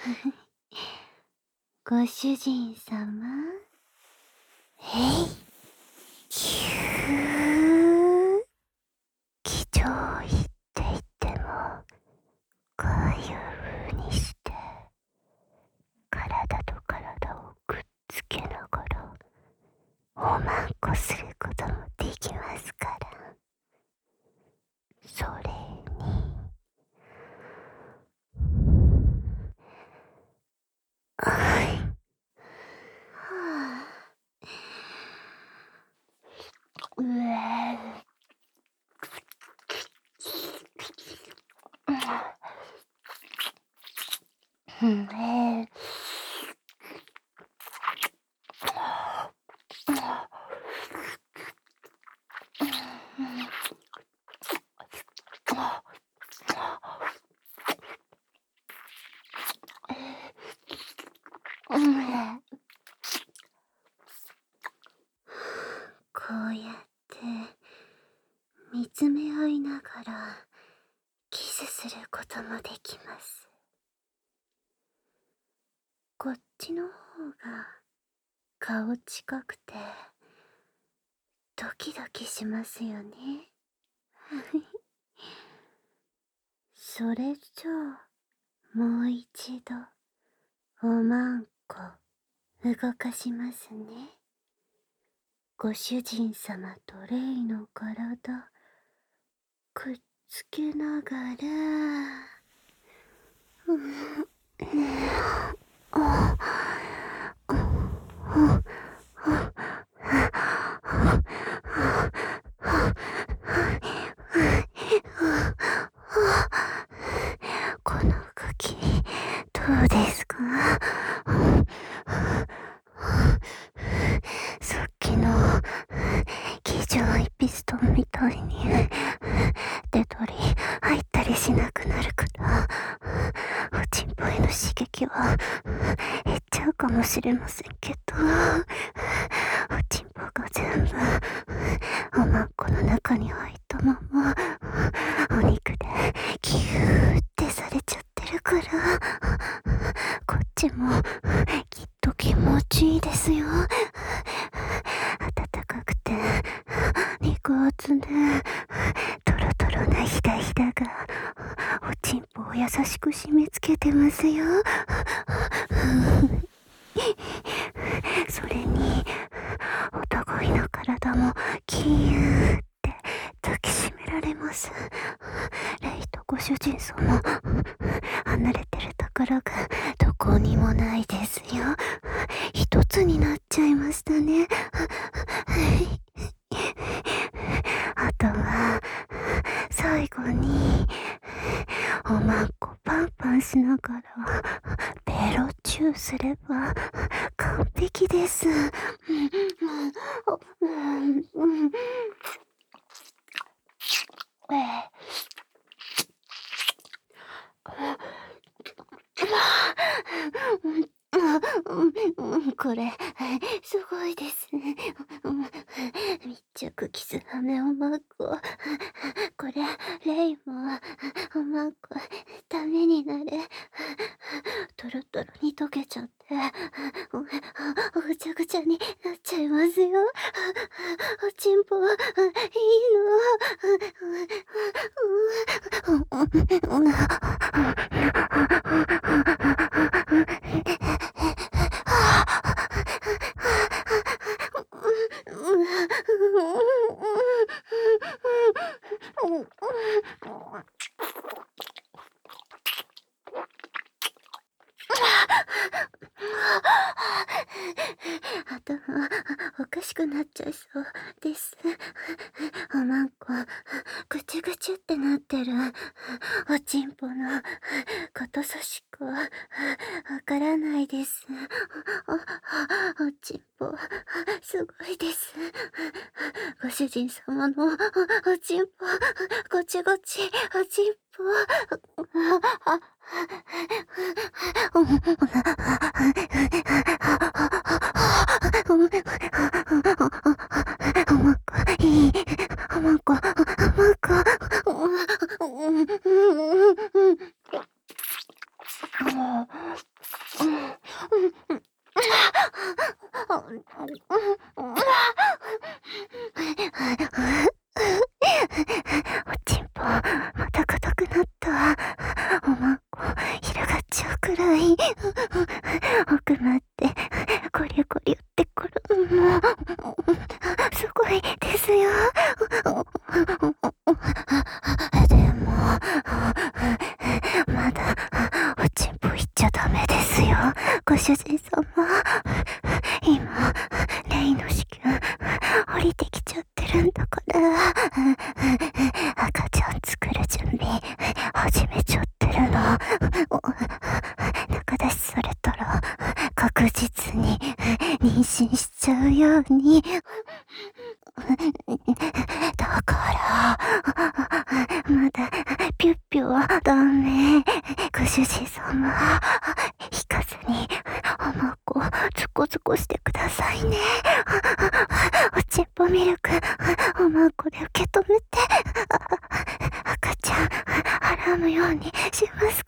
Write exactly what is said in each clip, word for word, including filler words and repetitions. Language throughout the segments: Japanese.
ご主人様。えい。きゅう。気丈いって言っても、こういう風にして、体と体をくっつけながら、おまんこすることもできますから。それに、はい。はあ。うえ。うん、ええ。うん。こうやって見つめ合いながらキスすることもできます。こっちの方が顔近くてドキドキしますよね。それじゃあもう一度おまんこ動かしますね。ご主人様とレイの体くっつけながら、うん、あこの動きどうですか？さっきの気丈いピストンみたいに出たり入ったりしなくなるから、おちんぽへの刺激は減っちゃうかもしれませんけど、おちんぽが全部おまんこの中に入ったままお肉でギューってされちゃってるから、こっちもきっと気持ちいいですよ。暖かくて肉厚でトロトロなひだひだがおちんぽを優しく締め付けてますよ。それにお互いの体もキューって抱きしめられます。レイとご主人様、離れてるところがどこにもないですよ。一つになっちゃいましたね。あとは最後におまんこパンパンしながらベロチューすれば完璧です。これすごいですね。密着キスハメおまんこ。これレイもおまんこダメになる。トロトロに溶けちゃってぐちゃぐちゃになっちゃいますよ。おちんぽいいの。頭おかしくなっちゃいそうです。おまんこぐちゅぐちゅってなってるおちんぽのことさしかわからないです。おちんぽすごいです。ご主人様のおちんぽごちごちおちんぽおまんこいいおまんこおまんこうん、うん、うん。おちんぽ、また硬くなった。おまんこ、広がっちゃうくらい。奥まって、コリコリ寄ってくる。もう、すごいですよ。でも、まだ、おちんぽ行っちゃダメですよ。ご主人様。今、レイの子宮、降りてきちゃってるんだから、赤ちゃん作る準備、始めちゃってるの。中出しされたら、確実に妊娠しちゃうように。だから、まだ、ピュッピュはダメ。ご主人様、引かずに、おまんこ、つこつこしてくださいね。おちんぽミルク、おまんこで受け止めて、赤ちゃん、はらむようにしますから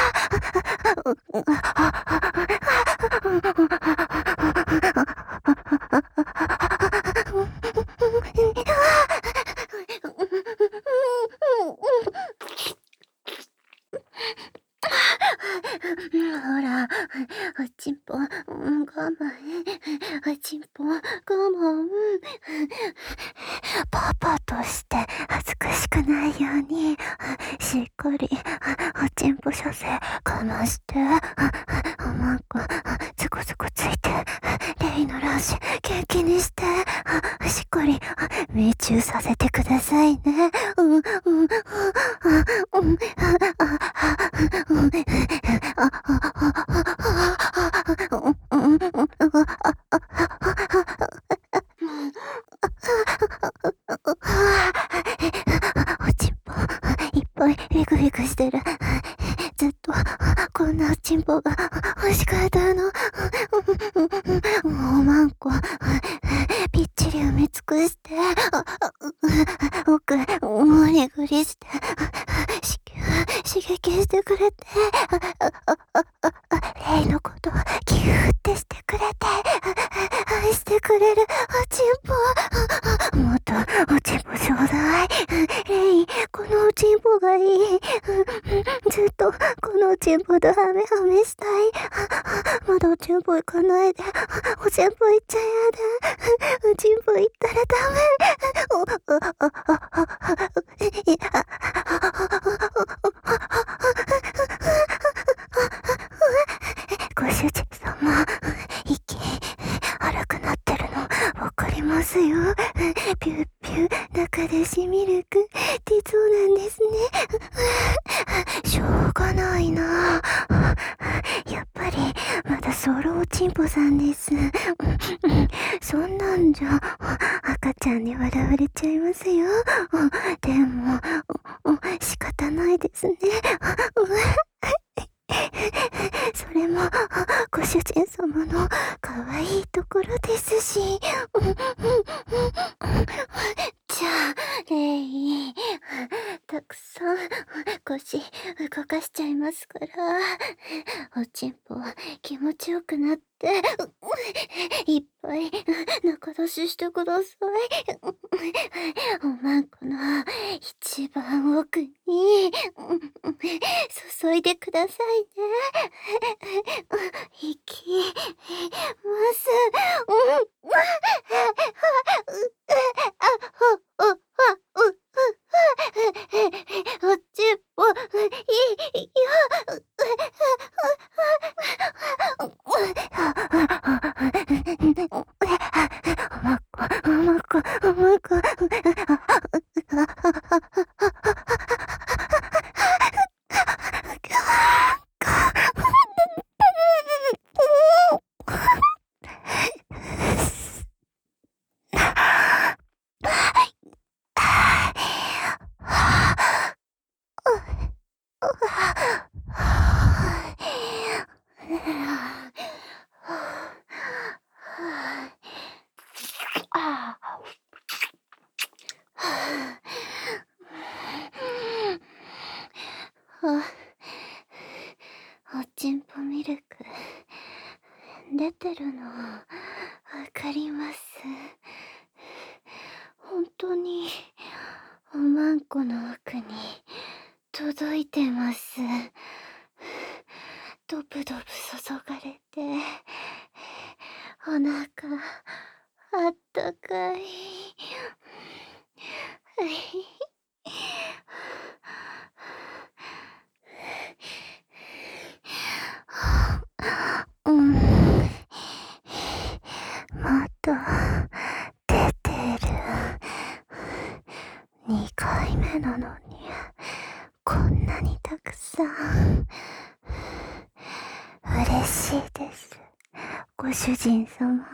ほら、おちんぽ、うん、我慢。おちんぽ、我慢。パパとして恥ずかしくないように、しっかり、おちんぽ射精かまして、おまんこ、つこつこついて、レイの卵子元気にして、しっかり命中させてくださいね。うん、うん、うん、うん、うん、おちんぽ、いっぱいビクビクしてる。ずっと、こんなおちんぽが欲しかったの。おまんこ、ぴっちり埋め尽くして、奥、もりぐりして、子宮、刺激してくれて、レイのことギューってしてくれて、愛してくれるおちんぽ。もっとおちんぽちょうだい。レイ、このおちんぽがいい。ずっとこのおちんぽとハメハメしたい。まだおちんぽ行かないで。おちんぽ行っちゃやだ。おちんぽ行ったらダメ。ご主人様、息荒くなってるのわかりますよ。ピュッピュ中でしミルク出そうなんですね。しょうがないな。やっぱりまだソロおちんぽさんです。そんなんじゃ赤ちゃんに笑われちゃいますよ。でも仕方ないですね。それもご主人様の可愛いところですし。じゃあ、レイ、たくさん腰動かしちゃいますから、おちんぽ気持ちよくなって、いっぱい中出ししてください。おまんこの一番奥に注いでくださいね。息ます。おちんぽ、いいよ。おまんこ、おまんこ、おまんこ。おちんぽミルク。 出てるの、わかります。本当に、おまんこの奥に、届いてます。ドブドブ注がれて、お腹、あったかい。うん。まだ、出てる。にかいめなのに、こんなにたくさん。嬉しいです。ご主人様。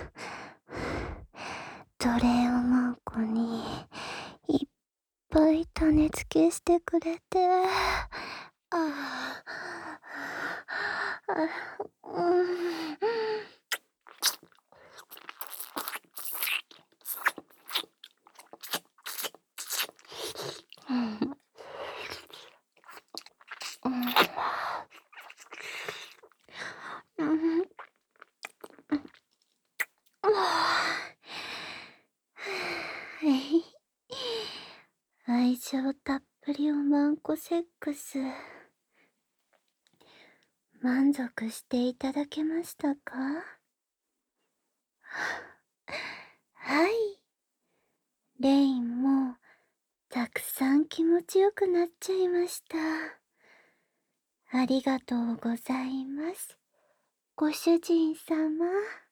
奴隷おまんこに、いっぱい種付けしてくれて、ああ、あ、うん。うん。うん。うん。愛情たっぷりおまんこセックス。満足していただけましたか？はい。レインも、たくさん気持ちよくなっちゃいました。ありがとうございます。ご主人様。